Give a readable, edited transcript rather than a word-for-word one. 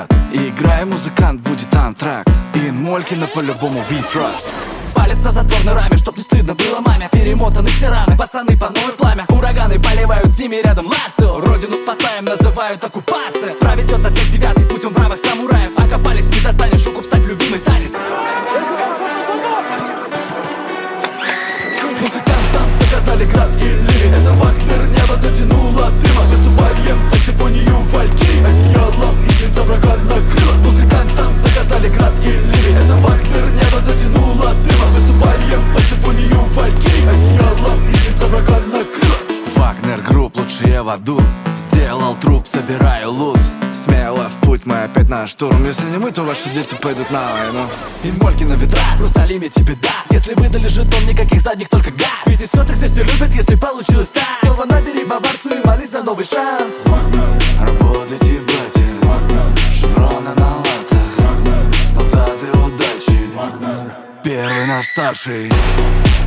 ряд. И играя, музыкант, будет антракт. И Молькина по-любому we trust. Палец на затворной раме, чтоб не стыдно было маме. Перемотаны все рамы, пацаны по новой пламя. Ураганы поливают, с ними рядом Лацио. Родину спасаем, называют оккупация. Проведет на всех девятый путь, он бравых самураев. Окопались, не достанешь руку, вставь любимый танец. Музыкантам заказали град и ливень. Это Вагнер, небо затянуло дымом. Выступаем под симфонию Валькирий. Одеялом и свинца врага накрыло. Музыкантам заказали град и ливень. Это Вагнер, небо затянуло дымом. Выступаем под симфонию Валькирий. Одеялом и свинца врага накрыло. Вагнер групп, лучшие в аду. Сделал труп, собираю лут. Смело в путь, мы опять на штурм. Если не мы, то ваши дети пойдут на войну. И Молькина ветра, хрусталими тебе даст. Если выдали жетон, никаких задних, только газ. Ведь из сотых все любят, если получилось так. Снова набери баварцу и молись за новый шанс. Работайте, братья, шевроны на латах, солдаты удачи, первый наш старший.